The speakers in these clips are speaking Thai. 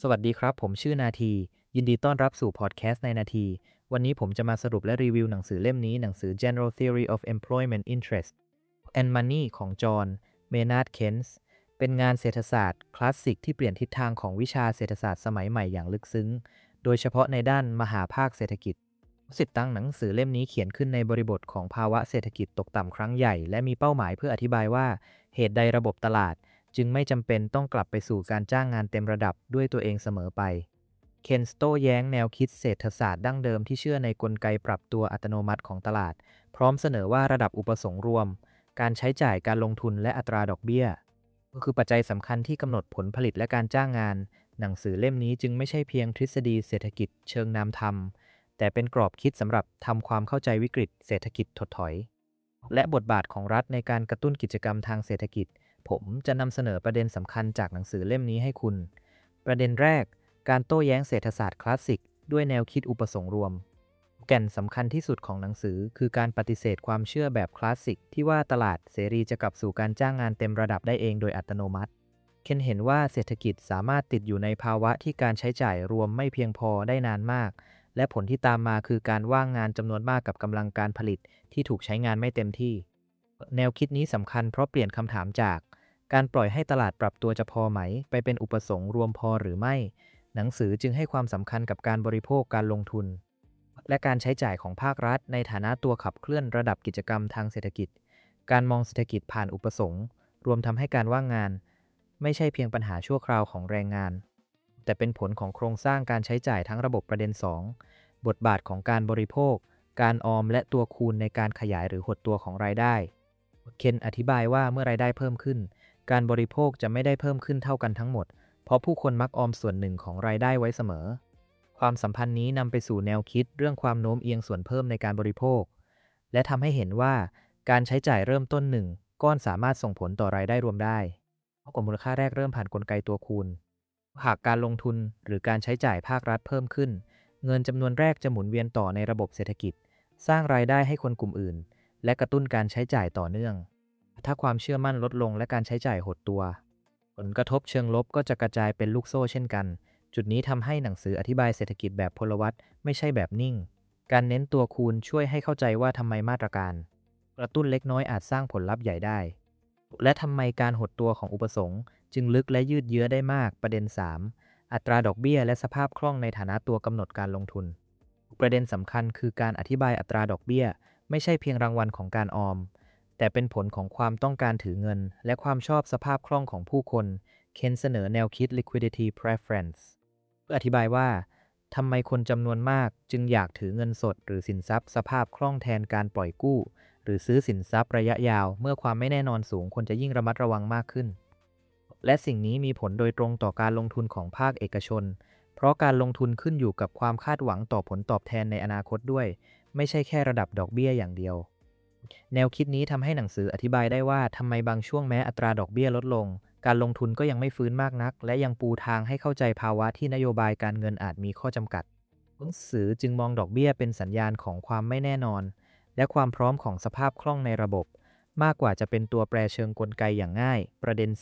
สวัสดีครับผมชื่อนาทียินดีต้อนรับสู่พอดแคสต์ในนาทีวันนี้ผมจะมาสรุปและรีวิวหนังสือเล่มนี้หนังสือ General Theory of Employment Interest and Money ของจอห์นเมนาร์ดเคนส์เป็นงานเศรษฐศาสตร์คลาสสิกที่เปลี่ยนทิศทางของวิชาเศรษฐศาสตร์สมัยใหม่อย่างลึกซึ้งโดยเฉพาะในด้านมหาภาคเศรษฐกิจสิทธิ์ตั้งหนังสือเล่มนี้เขียนขึ้นในบริบทของภาวะเศรษฐกิจตกต่ำครั้งใหญ่และมีเป้าหมายเพื่ออธิบายว่าเหตุใดระบบตลาดจึงไม่จำเป็นต้องกลับไปสู่การจ้างงานเต็มระดับด้วยตัวเองเสมอไป เคนสโต้แย้งแนวคิดเศรษฐศาสตร์ดั้งเดิมที่เชื่อในกลไกปรับตัวอัตโนมัติของตลาดพร้อมเสนอว่าระดับอุปสงค์รวมการใช้จ่ายการลงทุนและอัตราดอกเบี้ยก็คือปัจจัยสำคัญที่กำหนดผลผลิตและการจ้างงานหนังสือเล่มนี้จึงไม่ใช่เพียงทฤษฎีเศรษฐกิจเชิงนามธรรมแต่เป็นกรอบคิดสำหรับทำความเข้าใจวิกฤตเศรษฐกิจถดถอยและบทบาทของรัฐในการกระตุ้นกิจกรรมทางเศรษฐกิจผมจะนำเสนอประเด็นสำคัญจากหนังสือเล่มนี้ให้คุณประเด็นแรก การโต้แย้งเศรษฐศาสตร์คลาสสิกด้วยแนวคิดอุปสงค์รวมแก่นสำคัญที่สุดของหนังสือคือการปฏิเสธความเชื่อแบบคลาสสิกที่ว่าตลาดเสรีจะกลับสู่การจ้างงานเต็มระดับได้เองโดยอัตโนมัติเคนเห็นว่าเศรษฐกิจสามารถติดอยู่ในภาวะที่การใช้จ่ายรวมไม่เพียงพอได้นานมากและผลที่ตามมาคือการว่างงานจำนวนมากกับกำลังการผลิตที่ถูกใช้งานไม่เต็มที่แนวคิดนี้สำคัญเพราะเปลี่ยนคำถามจากการปล่อยให้ตลาดปรับตัวจะพอไหมไปเป็นอุปสงค์รวมพอหรือไม่ หนังสือจึงให้ความสำคัญกับการบริโภคการลงทุนและการใช้จ่ายของภาครัฐในฐานะตัวขับเคลื่อนระดับกิจกรรมทางเศรษฐกิจการมองเศรษฐกิจผ่านอุปสงค์รวมทำให้การว่างงานไม่ใช่เพียงปัญหาชั่วคราวของแรงงานแต่เป็นผลของโครงสร้างการใช้จ่ายทั้งระบบประเด็น2บทบาทของการบริโภคการออมและตัวคูณในการขยายหรือหดตัวของรายได้เคนอธิบายว่าเมื่อรายได้เพิ่มขึ้นการบริโภคจะไม่ได้เพิ่มขึ้นเท่ากันทั้งหมดเพราะผู้คนมักออมส่วนหนึ่งของรายได้ไว้เสมอความสัมพันธ์นี้นำไปสู่แนวคิดเรื่องความโน้มเอียงส่วนเพิ่มในการบริโภคและทำให้เห็นว่าการใช้จ่ายเริ่มต้นหนึ่งก้อนสามารถส่งผลต่อรายได้รวมได้เพราะมูลค่าแรกเริ่มผ่านกลไกตัวคูณหากการลงทุนหรือการใช้จ่ายภาครัฐเพิ่มขึ้นเงินจำนวนแรกจะหมุนเวียนต่อในระบบเศรษฐกิจสร้างรายได้ให้คนกลุ่มอื่นและกระตุ้นการใช้จ่ายต่อเนื่องถ้าความเชื่อมั่นลดลงและการใช้จ่ายหดตัวผลกระทบเชิงลบก็จะกระจายเป็นลูกโซ่เช่นกันจุดนี้ทำให้หนังสืออธิบายเศรษฐกิจแบบพลวัตไม่ใช่แบบนิ่งการเน้นตัวคูณช่วยให้เข้าใจว่าทำไมมาตรการกระตุ้นเล็กน้อยอาจสร้างผลลัพธ์ใหญ่ได้และทำไมการหดตัวของอุปสงค์จึงลึกและยืดเยื้อได้มากประเด็น3อัตราดอกเบี้ยและสภาพคล่องในฐานะตัวกำหนดการลงทุนประเด็นสำคัญคือการอธิบายอัตราดอกเบี้ยไม่ใช่เพียงรางวัลของการออมแต่เป็นผลของความต้องการถือเงินและความชอบสภาพคล่องของผู้คนเคนเสนอแนวคิด liquidity preference เพื่ออธิบายว่าทำไมคนจำนวนมากจึงอยากถือเงินสดหรือสินทรัพย์สภาพคล่องแทนการปล่อยกู้หรือซื้อสินทรัพย์ระยะยาวเมื่อความไม่แน่นอนสูงคนจะยิ่งระมัดระวังมากขึ้นและสิ่งนี้มีผลโดยตรงต่อการลงทุนของภาคเอกชนเพราะการลงทุนขึ้นอยู่กับความคาดหวังต่อผลตอบแทนในอนาคตด้วยไม่ใช่แค่ระดับดอกเบี้ยอย่างเดียวแนวคิดนี้ทำให้หนังสืออธิบายได้ว่าทำไมบางช่วงแม้อัตราดอกเบี้ยลดลงการลงทุนก็ยังไม่ฟื้นมากนักและยังปูทางให้เข้าใจภาวะที่นโยบายการเงินอาจมีข้อจำกัดหนังสือจึงมองดอกเบี้ยเป็นสัญญาณของความไม่แน่นอนและความพร้อมของสภาพคล่องในระบบมากกว่าจะเป็นตัวแปรเชิงกลไกอย่างง่ายประเด็น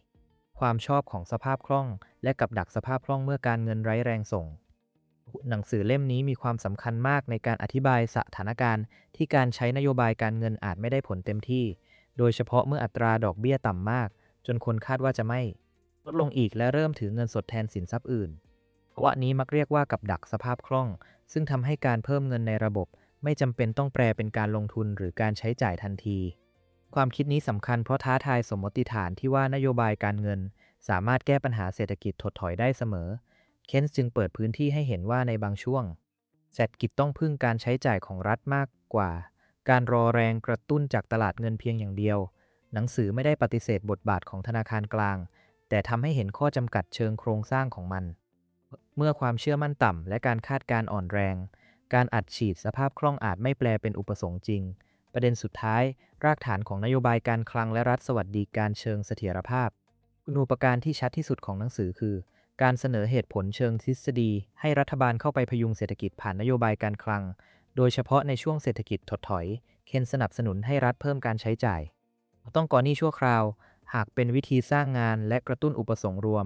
4ความชอบของสภาพคล่องและกับดักสภาพคล่องเมื่อการเงินไร้แรงส่งหนังสือเล่มนี้มีความสำคัญมากในการอธิบายสถานการณ์ที่การใช้นโยบายการเงินอาจไม่ได้ผลเต็มที่โดยเฉพาะเมื่ออัตราดอกเบี้ยต่ำมากจนคนคาดว่าจะไม่ลดลงอีกและเริ่มถือเงินสดแทนสินทรัพย์อื่นภาวะนี้มักเรียกว่ากับดักสภาพคล่องซึ่งทำให้การเพิ่มเงินในระบบไม่จำเป็นต้องแปลเป็นการลงทุนหรือการใช้จ่ายทันทีความคิดนี้สำคัญเพราะท้าทายสมมติฐานที่ว่านโยบายการเงินสามารถแก้ปัญหาเศรษฐกิจถดถอยได้เสมอเคนส์จึงเปิดพื้นที่ให้เห็นว่าในบางช่วงเศรษฐกิจต้องพึ่งการใช้จ่ายของรัฐมากกว่าการรอแรงกระตุ้นจากตลาดเงินเพียงอย่างเดียวหนังสือไม่ได้ปฏิเสธบทบาทของธนาคารกลางแต่ทำให้เห็นข้อจำกัดเชิงโครงสร้างของมันเมื่อความเชื่อมั่นต่ำและการคาดการณ์อ่อนแรงการอัดฉีดสภาพคล่องอาจไม่แปลเป็นอุปสงค์จริงประเด็นสุดท้ายรากฐานของนโยบายการคลังและรัฐสวัสดิการเชิงเสถียรภาพคุณูปการที่ชัดที่สุดของหนังสือคือการเสนอเหตุผลเชิงทฤษฎีให้รัฐบาลเข้าไปพยุงเศรษฐกิจผ่านนโยบายการคลังโดยเฉพาะในช่วงเศรษฐกิจถดถอยเคนสนับสนุนให้รัฐเพิ่มการใช้จ่ายต้องก่อนหนี้ชั่วคราวหากเป็นวิธีสร้างงานและกระตุ้นอุปสงค์รวม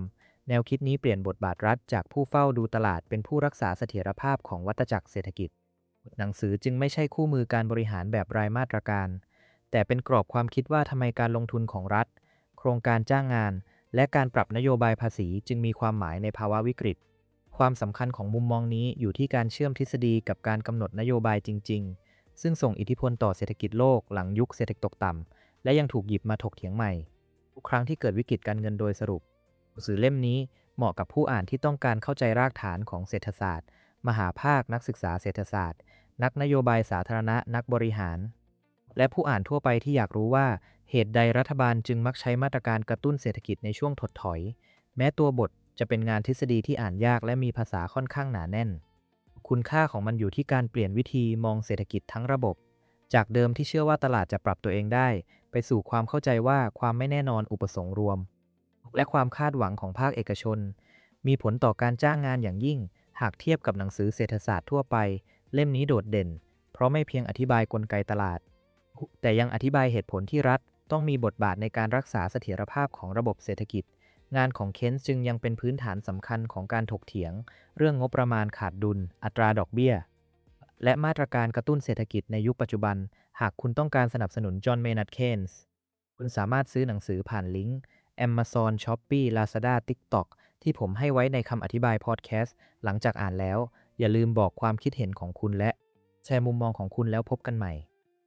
แนวคิดนี้เปลี่ยนบทบาทรัฐจากผู้เฝ้าดูตลาดเป็นผู้รักษาเสถียรภาพของวัฏจักรเศรษฐกิจหนังสือจึงไม่ใช่คู่มือการบริหารแบบรายมาตรการแต่เป็นกรอบความคิดว่าทำไมการลงทุนของรัฐโครงการจ้างงานและการปรับนโยบายภาษีจึงมีความหมายในภาวะวิกฤตความสำคัญของมุมมองนี้อยู่ที่การเชื่อมทฤษฎีกับการกำหนดนโยบายจริงๆซึ่งส่งอิทธิพลต่อเศรษฐกิจโลกหลังยุคเศรษฐกิจตกต่ำและยังถูกหยิบมาถกเถียงใหม่ทุกครั้งที่เกิดวิกฤตการเงินโดยสรุปหนังสือเล่มนี้เหมาะกับผู้อ่านที่ต้องการเข้าใจรากฐานของเศรษฐศาสตร์มหาภาคนักศึกษาเศรษฐศาสตร์นักนโยบายสาธารณะนักบริหารและผู้อ่านทั่วไปที่อยากรู้ว่าเหตุใดรัฐบาลจึงมักใช้มาตรการกระตุ้นเศรษฐกิจในช่วงถดถอยแม้ตัวบทจะเป็นงานทฤษฎีที่อ่านยากและมีภาษาค่อนข้างหนาแน่นคุณค่าของมันอยู่ที่การเปลี่ยนวิธีมองเศรษฐกิจทั้งระบบจากเดิมที่เชื่อว่าตลาดจะปรับตัวเองได้ไปสู่ความเข้าใจว่าความไม่แน่นอนอุปสงค์รวมและความคาดหวังของภาคเอกชนมีผลต่อการจ้างงานอย่างยิ่งหากเทียบกับหนังสือเศรษฐศาสตร์ทั่วไปเล่มนี้โดดเด่นเพราะไม่เพียงอธิบายกลไกตลาดแต่ยังอธิบายเหตุผลที่รัฐต้องมีบทบาทในการรักษาเสถียรภาพของระบบเศรษฐกิจงานของเคนส์จึงยังเป็นพื้นฐานสำคัญของการถกเถียงเรื่องงบประมาณขาดดุลอัตราดอกเบี้ยและมาตรการกระตุ้นเศรษฐกิจในยุคปัจจุบันหากคุณต้องการสนับสนุนจอห์น เมนัร์ด เคนส์คุณสามารถซื้อหนังสือผ่านลิงก์ Amazon Shopee Lazada TikTok ที่ผมให้ไว้ในคำอธิบายพอดแคสต์หลังจากอ่านแล้วอย่าลืมบอกความคิดเห็นของคุณและแชร์มุมมองของคุณแล้วพบกันใหม่